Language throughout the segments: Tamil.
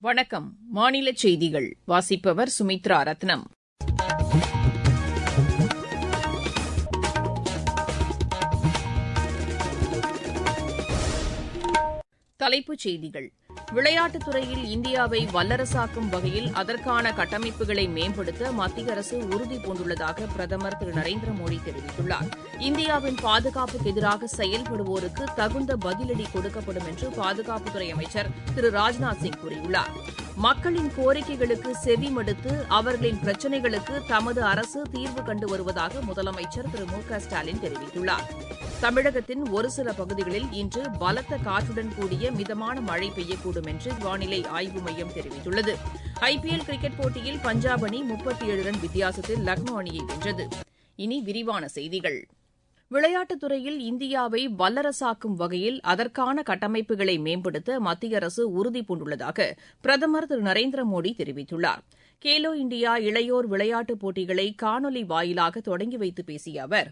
வணக்கம். மாநில செய்திகள் வாசிப்பவர் சுமித்ரா ரத்னம். தலைப்புச் செய்திகள். விளையாட்டுத் துறையில் இந்தியாவை வல்லரசாக்கும் வகையில் அதற்கான கட்டமைப்புகளை மேம்படுத்த மத்திய அரசு உறுதிபூண்டுள்ளதாக பிரதமர் திரு நரேந்திர மோடி தெரிவித்துள்ளார். இந்தியாவின் பாதுகாப்புக்கு எதிராக செயல்படுவோருக்கு தகுந்த பதிலடி கொடுக்கப்படும் என்று பாதுகாப்புத்துறை அமைச்சர் திரு ராஜ்நாத் சிங் கூறியுள்ளார். மக்களின் கோரிக்கைகளுக்கு செவிமடுத்து அவர்களின் பிரச்சினைகளுக்கு தமது அரசு தீர்வு கண்டு வருவதாக முதலமைச்சர் திரு மு க ஸ்டாலின் தெரிவித்துள்ளார். தமிழகத்தின் ஒரு சில பகுதிகளில் இன்று பலத்த காற்றுடன் கூடிய மிதமான மழை பெய்யக்கூடும் என்று வானிலை ஆய்வு மையம் தெரிவித்துள்ளது. ஐபிஎல் கிரிக்கெட் போட்டியில் பஞ்சாப் அணி 37 ரன் வித்தியாசத்தில் லக்னோ அணியை வென்றது. இனி விரிவான செய்திகள். விளையாட்டுத் துறையில் இந்தியாவை வல்லரசாக்கும் வகையில் அதற்கான கட்டமைப்புகளை மேம்படுத்த மத்திய அரசு உறுதிபூண்டுள்ளதாக பிரதமர் திரு நரேந்திர மோடி தெரிவித்துள்ளார். கேலோ இண்டியா இளையோர் விளையாட்டுப் போட்டிகளை காணொலி வாயிலாக தொடங்கி வைத்து பேசிய அவர்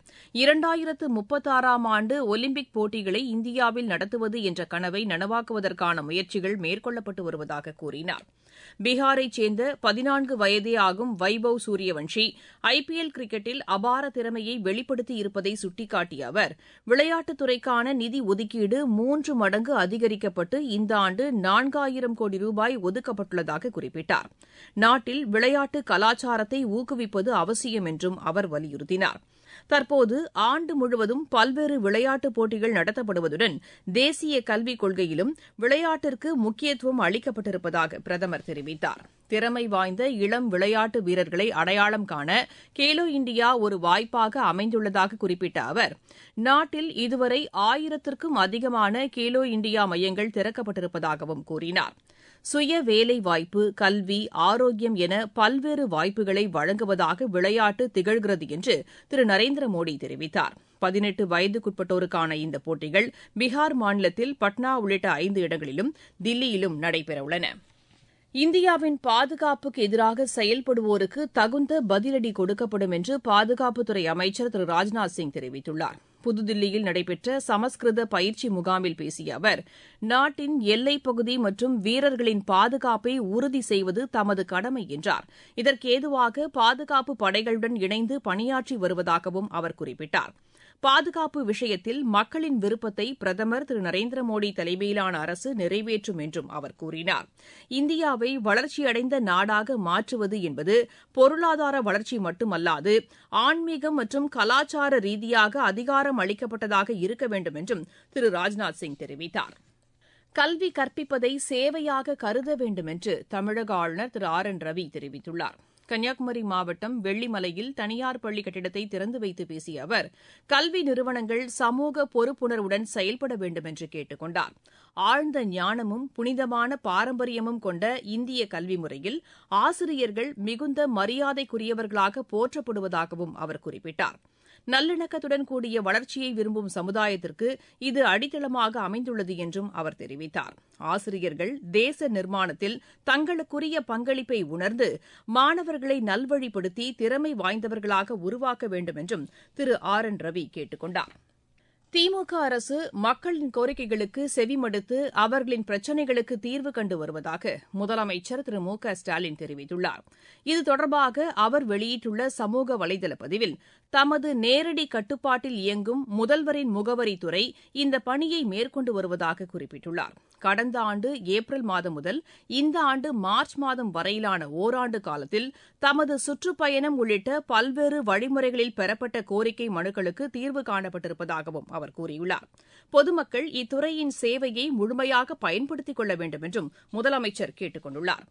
2036ஆம் ஆண்டு ஒலிம்பிக் போட்டிகளை இந்தியாவில் நடத்துவது என்ற கனவை நனவாக்குவதற்கான முயற்சிகள் மேற்கொள்ளப்பட்டு வருவதாக கூறினார். பீகாரைச் சேர்ந்த 14 வயதே ஆகும் வைபவ் சூரியவன்ஷி ஐபிஎல் கிரிக்கெட்டில் அபார திறமையை வெளிப்படுத்தியிருப்பதை சுட்டிக்காட்டிய அவர் விளையாட்டுத் துறைக்கான நிதி ஒதுக்கீடு 3 மடங்கு அதிகரிக்கப்பட்டு இந்த ஆண்டு 4000 கோடி ரூபாய் ஒதுக்கப்பட்டுள்ளதாக குறிப்பிட்டார். நாட்டில் விளையாட்டு கலாச்சாரத்தை ஊக்குவிப்பது அவசியம் என்றும் அவர் வலியுறுத்தினார். தற்போது ஆண்டு முழுவதும் பல்வேறு விளையாட்டுப் போட்டிகள் நடத்தப்படுவதுடன் தேசிய கல்விக் கொள்கையிலும் விளையாட்டிற்கு முக்கியத்துவம் அளிக்கப்பட்டிருப்பதாக பிரதமர் தெரிவித்தார். திறமை வாய்ந்த இளம் விளையாட்டு வீரர்களை அடையாளம் காண கேலோ இண்டியா ஒரு வாய்ப்பாக அமைந்துள்ளதாக குறிப்பிட்ட அவர் நாட்டில் இதுவரை 1000க்கும் அதிகமான கேலோ இண்டியா மையங்கள் திறக்கப்பட்டிருப்பதாகவும் கூறினார். சுய வேலைவாய்ப்பு, கல்வி, ஆரோக்கியம் என பல்வேறு வாய்ப்புகளை வழங்குவதாக விளையாட்டு திகழ்கிறது என்று திரு நரேந்திர மோடி தெரிவித்தார். 18 வயதுக்குட்பட்டோருக்கான இந்த போட்டிகள் பீகார் மாநிலத்தில் பட்னா உள்ளிட்ட 5 இடங்களிலும் தில்லியிலும் நடைபெறவுள்ளன. இந்தியாவின் பாதுகாப்புக்கு எதிராக செயல்படுவோருக்கு தகுந்த பதிலடி கொடுக்கப்படும் என்று பாதுகாப்புத்துறை அமைச்சர் திரு ராஜ்நாத் சிங் தெரிவித்துள்ளார். புதுதில்லியில் நடைபெற்ற சமஸ்கிருத பயிற்சி முகாமில் பேசிய அவர் நாட்டின் எல்லைப்பகுதி மற்றும் வீரர்களின் பாதுகாப்பை உறுதி செய்வது தமது கடமை என்றார். இதற்கேதுவாக பாதுகாப்பு படைகளுடன் இணைந்து பணியாற்றி வருவதாகவும் அவர் குறிப்பிட்டார். பாதுகாப்பு விஷயத்தில் மக்களின் விருப்பத்தை பிரதமர் திரு நரேந்திர மோடி தலைமையிலான அரசு நிறைவேற்றும் என்றும் அவர் கூறினார். இந்தியாவை வளர்ச்சியடைந்த நாடாக மாற்றுவது என்பது பொருளாதார வளர்ச்சி மட்டுமல்லாது ஆன்மீகம் மற்றும் கலாச்சார ரீதியாக அதிகாரம் அளிக்கப்பட்டதாக இருக்க வேண்டும் என்றும் திரு ராஜ்நாத் சிங் தெரிவித்தார். கல்வி கற்பிப்பதை சேவையாக கருத வேண்டும் என்று தமிழக ஆளுநர் திரு ஆர் என் ரவி தெரிவித்துள்ளார். கன்னியாகுமரி மாவட்டம் வெள்ளிமலையில் தனியார் பள்ளி கட்டிடத்தை திறந்து வைத்து பேசிய அவர் கல்வி நிறுவனங்கள் சமூக பொறுப்புணர்வுடன் செயல்பட வேண்டும் என்று கேட்டுக் கொண்டார். ஆழ்ந்த ஞானமும் புனிதமான பாரம்பரியமும் கொண்ட இந்திய கல்வி முறையில் ஆசிரியர்கள் மிகுந்த மரியாதைக்குரியவர்களாக போற்றப்படுவதாகவும் அவர் குறிப்பிட்டார். நல்லிணக்கத்துடன் கூடிய வளர்ச்சியை விரும்பும் சமுதாயத்திற்கு இது அடித்தளமாக அமைந்துள்ளது என்றும் அவர் தெரிவித்தார். ஆசிரியர்கள் தேச நிர்மாணத்தில் தங்களுக்குரிய பங்களிப்பை உணர்ந்து மாணவர்களை நல்வழிப்படுத்தி திறமை வாய்ந்தவர்களாக உருவாக்க வேண்டும் என்றும் திரு ஆர் என் ரவி கேட்டுக் கொண்டார். திமுக அரசு மக்களின் கோரிக்கைகளுக்கு செவிமடுத்து அவர்களின் பிரச்சினைகளுக்கு தீர்வு கண்டு வருவதாக முதலமைச்சர் திரு மு க ஸ்டாலின் தெரிவித்துள்ளார். இது தொடர்பாக அவர் வெளியிட்டுள்ள சமூக வலைதள பதிவில் தமது நேரடி கட்டுப்பாட்டில் இயங்கும் முதல்வரின் முகவரித்துறை இந்த பணியை மேற்கொண்டு வருவதாக குறிப்பிட்டுள்ளார். கடந்த ஆண்டு ஏப்ரல் மாதம் முதல் இந்த ஆண்டு மார்ச் மாதம் வரையிலான ஓராண்டு காலத்தில் தமது சுற்றுப்பயணம் உள்ளிட்ட பல்வேறு வழிமுறைகளில் பெறப்பட்ட கோரிக்கை மனுக்களுக்கு தீர்வு காணப்பட்டிருப்பதாகவும் அவர் கூறியுள்ளார். பொதுமக்கள் இத்துறையின் சேவையை முழுமையாக பயன்படுத்திக் கொள்ள வேண்டும் என்றும் முதலமைச்சர் கேட்டுக் கொண்டுள்ளார்.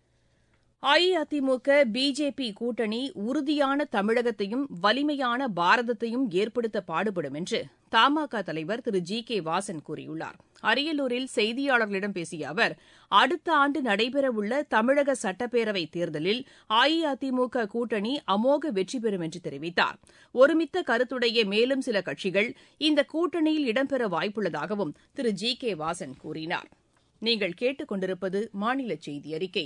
அஇஅதிமுக பிஜேபி கூட்டணி உறுதியான தமிழகத்தையும் வலிமையான பாரதத்தையும் ஏற்படுத்த பாடுபடும் என்று தமாக தலைவர் திரு ஜி கே வாசன் கூறியுள்ளார். அரியலூரில் செய்தியாளர்களிடம் பேசிய அவர் அடுத்த ஆண்டு நடைபெறவுள்ள தமிழக சட்டப்பேரவைத் தேர்தலில் அஇஅதிமுக கூட்டணி அமோக வெற்றி பெறும் என்று தெரிவித்தார். ஒருமித்த கருத்துடைய மேலும் சில கட்சிகள் இந்த கூட்டணியில் இடம்பெற வாய்ப்புள்ளதாகவும் திரு ஜி கே வாசன் கூறினார். நீங்கள் கேட்டுக் கொண்டிருப்பது மாநில செய்தி அறிக்கை.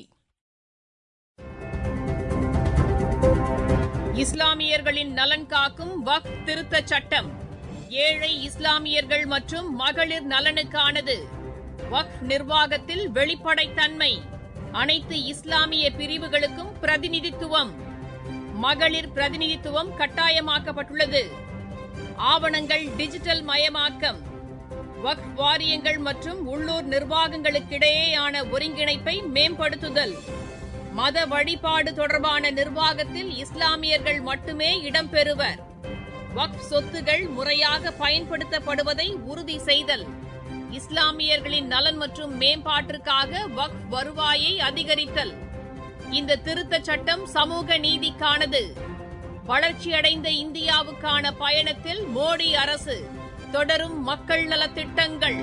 இஸ்லாமியர்களின் நலன் காக்கும் வக்ஃப் திருத்தச் சட்டம் ஏழை இஸ்லாமியர்கள் மற்றும் மகளிர் நலனுக்கானது. வக்ஃப் நிர்வாகத்தில் வெளிப்படைத்தன்மை, அனைத்து இஸ்லாமிய பிரிவுகளுக்கும் பிரதிநிதித்துவம், மகளிர் பிரதிநிதித்துவம் கட்டாயமாக்கப்பட்டுள்ளது. ஆவணங்கள் டிஜிட்டல் மயமாக்கம், வக்ஃப் வாரியங்கள் மற்றும் உள்ளூர் நிர்வாகங்களுக்கிடையேயான ஒருங்கிணைப்பை மேம்படுத்துதல், மத வழிபாடு தொடர்பான நிர்வாகத்தில் இஸ்லாமியர்கள் மட்டுமே இடம்பெறுவர், வக்ஃப் சொத்துகள் முறையாக பயன்படுத்தப்படுவதை உறுதி செய்தல், இஸ்லாமியர்களின் நலன் மற்றும் மேம்பாட்டிற்காக வக்ஃப் வருவாயை அதிகரித்தல். இந்த திருத்தச் சட்டம் சமூக நீதிக்கானது. வளர்ச்சியடைந்த இந்தியாவுக்கான பயணத்தில் மோடி அரசு தொடரும் மக்கள் நலத்திட்டங்கள்.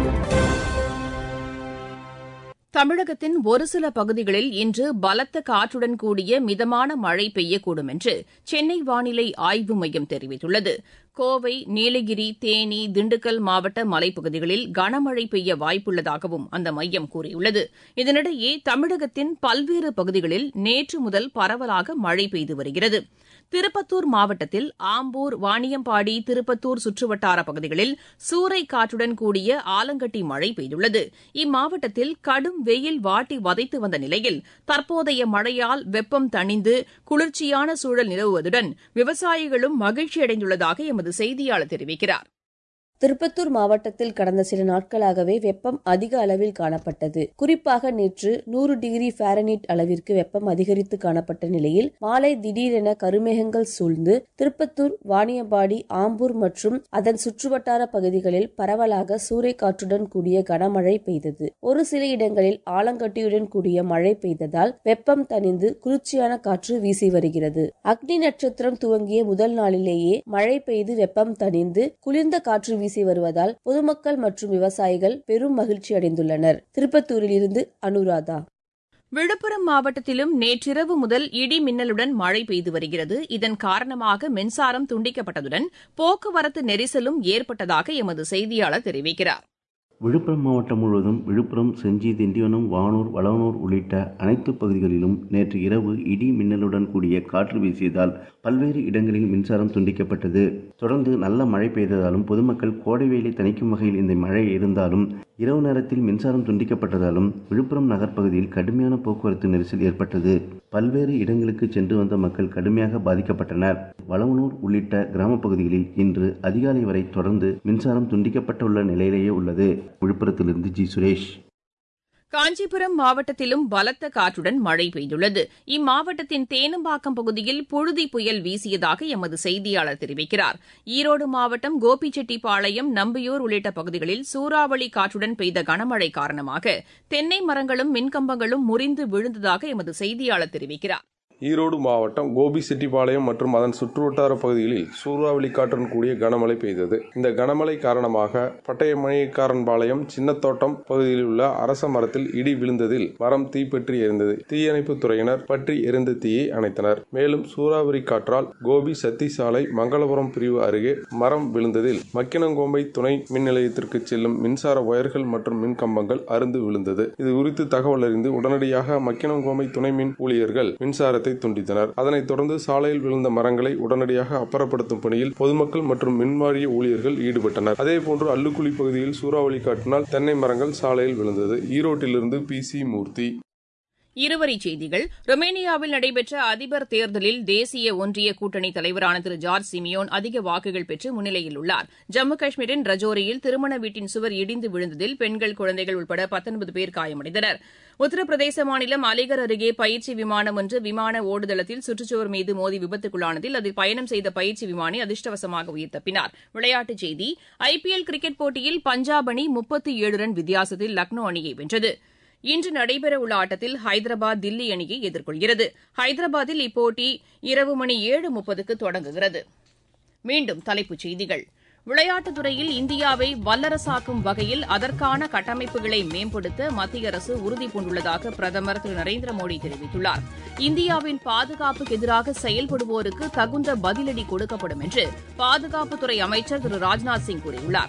தமிழகத்தின் ஒரு சில பகுதிகளில் இன்று பலத்த காற்றுடன் கூடிய மிதமான மழை பெய்யக்கூடும் என்று சென்னை வானிலை ஆய்வு மையம் தெரிவித்துள்ளது. கோவை, நீலகிரி, தேனி, திண்டுக்கல் மாவட்ட மலைப்பகுதிகளில் கனமழை பெய்ய வாய்ப்புள்ளதாகவும் அந்த மையம் கூறியுள்ளது. இதனிடையே தமிழகத்தின் பல்வேறு பகுதிகளில் நேற்று முதல் பரவலாக மழை பெய்து வருகிறது. திருப்பத்தூர் மாவட்டத்தில் ஆம்பூர், வாணியம்பாடி, திருப்பத்தூர் சுற்றுவட்டார பகுதிகளில் சூறைக் காற்றுடன் கூடிய ஆலங்கட்டி மழை பெய்துள்ளது. இம்மாவட்டத்தில் கடும் வெயில் வாட்டி வதைத்து வந்த நிலையில் தற்போதைய மழையால் வெப்பம் தணிந்து குளிர்ச்சியான சூழல் நிலவுவதுடன் விவசாயிகளும் மகிழ்ச்சியடைந்துள்ளதாக எமது செய்தியாளர் தெரிவிக்கிறார். திருப்பத்தூர் மாவட்டத்தில் கடந்த சில நாட்களாகவே வெப்பம் அதிக அளவில் காணப்பட்டது. குறிப்பாக நேற்று 100 டிகிரி ஃபாரன்ஹீட் அளவிற்கு வெப்பம் அதிகரித்து காணப்பட்ட நிலையில் மாலை திடீரென கருமேகங்கள் சூழ்ந்து திருப்பத்தூர், வாணியம்பாடி, ஆம்பூர் மற்றும் அதன் சுற்றுவட்டார பகுதிகளில் பரவலாக சூறைக்காற்றுடன் கூடிய கனமழை பெய்தது. ஒரு சில இடங்களில் ஆலங்கட்டியுடன் கூடிய மழை பெய்ததால் வெப்பம் தணிந்து குளிர்ச்சியான காற்று வீசி வருகிறது. அக்னி நட்சத்திரம் துவங்கிய முதல் நாளிலேயே மழை பெய்து வெப்பம் தணிந்து குளிர்ந்த காற்று வீசி வருவதால் பொதுமக்கள் மற்றும் விவசாயிகள் பெரும் மகிழ்ச்சி அடைந்துள்ளனர். திருப்பத்தூரில் இருந்து அனுராதா. விழுப்புரம் மாவட்டத்திலும் நேற்றிரவு முதல் இடி மின்னலுடன் மழை பெய்து வருகிறது. இதன் காரணமாக மின்சாரம் துண்டிக்கப்பட்டதுடன் போக்குவரத்து நெரிசலும் ஏற்பட்டதாக எமது செய்தியாளர் தெரிவிக்கிறார். விழுப்புரம் மாவட்டம் முழுவதும் விழுப்புரம், செஞ்சி, திண்டிவனம், வானூர், வளவனூர் உள்ளிட்ட அனைத்து பகுதிகளிலும் நேற்று இரவு இடி மின்னலுடன் கூடிய காற்று வீசியதால் பல்வேறு இடங்களில் மின்சாரம் துண்டிக்கப்பட்டது. தொடர்ந்து நல்ல மழை பெய்ததாலும் பொதுமக்கள் கோடை வெயிலை தணிக்கும் வகையில் இந்த மழை இருந்தாலும் இரவு நேரத்தில் மின்சாரம் துண்டிக்கப்பட்டதாலும் விழுப்புரம் நகர்ப்பகுதியில் கடுமையான போக்குவரத்து நெரிசல் ஏற்பட்டது. பல்வேறு இடங்களுக்கு சென்று வந்த மக்கள் கடுமையாக பாதிக்கப்பட்டனர். வளவனூர் உள்ளிட்ட கிராம பகுதிகளில் இன்று அதிகாலை வரை தொடர்ந்து மின்சாரம் துண்டிக்கப்பட்டுள்ள நிலையிலேயே உள்ளது. விழுப்புரத்திலிருந்து ஜி. சுரேஷ். காஞ்சிபுரம் மாவட்டத்திலும் பலத்த காற்றுடன் மழை பெய்துள்ளது. இம்மாவட்டத்தின் தேனம்பாக்கம் பகுதியில் புழுதி புயல் வீசியதாக எமது செய்தியாளர் தெரிவிக்கிறார். ஈரோடு மாவட்டம் கோபிச்செட்டிப்பாளையம், நம்பியூர் உள்ளிட்ட பகுதிகளில் சூறாவளி காற்றுடன் பெய்த கனமழை காரணமாக தென்னை மரங்களும் மின்கம்பங்களும் முறிந்து விழுந்ததாக எமது செய்தியாளர் தெரிவிக்கிறார். ஈரோடு மாவட்டம் கோபிச்செட்டிப்பாளையம் மற்றும் அதன் சுற்றுவட்டார பகுதிகளில் சூறாவளி காற்றுடன் கூடிய கனமழை பெய்தது. இந்த கனமழை காரணமாக பட்டயமணிக்காரன்பாளையம், சின்னத்தோட்டம் பகுதியில் உள்ள அரச மரத்தில் இடி விழுந்ததில் மரம் தீப்பற்றி எரிந்தது. தீயணைப்பு துறையினர் பற்றி எரிந்த தீயை அணைத்தனர். மேலும் சூறாவளி காற்றால் கோபி சத்தி சாலை மங்களபுரம் பிரிவு அருகே மரம் விழுந்ததில் மக்கினங்கோம்பை துணை மின் நிலையத்திற்கு செல்லும் மின்சார ஒயர்கள் மற்றும் மின்கம்பங்கள் அறுந்து விழுந்தது. இது குறித்து தகவல் அறிந்து உடனடியாக மக்கினங்கோம்பை துணை மின் ஊழியர்கள் மின்சாரத்தை துண்டித்தனர். அதனைத் தொடர்ந்து சாலையில் விழுந்த மரங்களை உடனடியாக அப்புறப்படுத்தும் பணியில் பொதுமக்கள் மற்றும் மின்வாரிய ஊழியர்கள் ஈடுபட்டனர். அதேபோன்று அல்லுக்குழி பகுதியில் சூறாவளி காற்றினால் தென்னை மரங்கள் சாலையில் விழுந்தது. ஈரோட்டிலிருந்து PC மூர்த்தி. இருவரிச் செய்திகள். ரொமேனியாவில் நடைபெற்ற அதிபர் தேர்தலில் தேசிய ஒன்றிய கூட்டணி தலைவரான திரு ஜார்ஜ் சிமியோன் அதிக வாக்குகள் பெற்று முன்னிலையில் உள்ளார். ஜம்மு காஷ்மீரின் ரஜோரியில் திருமண வீட்டின் சுவர் இடிந்து விழுந்ததில் பெண்கள், குழந்தைகள் உட்பட 19 பேர் காயமடைந்தனர். உத்தரப்பிரதேச மாநிலம் அலிகர் அருகே பயிற்சி விமானம் ஒன்று விமான ஓடுதளத்தில் சுற்றுச்சுவர் மீது மோதி விபத்துக்குள்ளானதில் அதில் பயணம் செய்த பயிற்சி விமானி அதிர்ஷ்டவசமாக உயிர் தப்பினார். விளையாட்டுச் செய்தி. IPL கிரிக்கெட் போட்டியில் பஞ்சாப் அணி 37 ரன் வித்தியாசத்தில் லக்னோ அணியை வென்றது. இன்று நடைபெறவுள்ள ஆட்டத்தில் ஹைதராபாத் தில்லி அணியை எதிர்கொள்கிறது. ஹைதராபாத்தில் இப்போட்டி இரவு மணி 7:30க்கு தொடங்குகிறது. மீண்டும் தலைப்புச் செய்திகள். விளையாட்டுத் துறையில் இந்தியாவை வல்லரசாக்கும் வகையில் அதற்கான கட்டமைப்புகளை மேம்படுத்த மத்திய அரசு உறுதிபூண்டுள்ளதாக பிரதமர் திரு நரேந்திர மோடி தெரிவித்துள்ளார். இந்தியாவின் பாதுகாப்புக்கு எதிராக செயல்படுவோருக்கு தகுந்த பதிலடி கொடுக்கப்படும் என்று பாதுகாப்புத்துறை அமைச்சர் திரு ராஜ்நாத் சிங் கூறியுள்ளார்.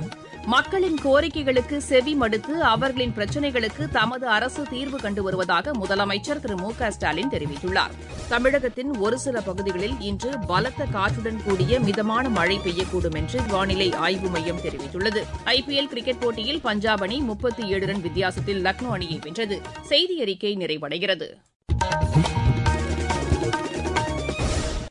மக்களின் கோரிக்கைகளுக்கு செவி மடுத்து அவர்களின் பிரச்சினைகளுக்கு தமது அரசு தீர்வு கண்டு வருவதாக முதலமைச்சர் திரு மு க ஸ்டாலின் தெரிவித்துள்ளார். தமிழகத்தின் ஒரு சில பகுதிகளில் இன்று பலத்த காற்றுடன் கூடிய மிதமான மழை பெய்யக்கூடும் என்று வானிலை ஆய்வு மையம் தெரிவித்துள்ளது. IPL கிரிக்கெட் போட்டியில் பஞ்சாப் அணி 37 ரன் வித்தியாசத்தில் லக்னோ அணியை வென்றது. செய்தி அறிக்கை நிறைவடைகிறது.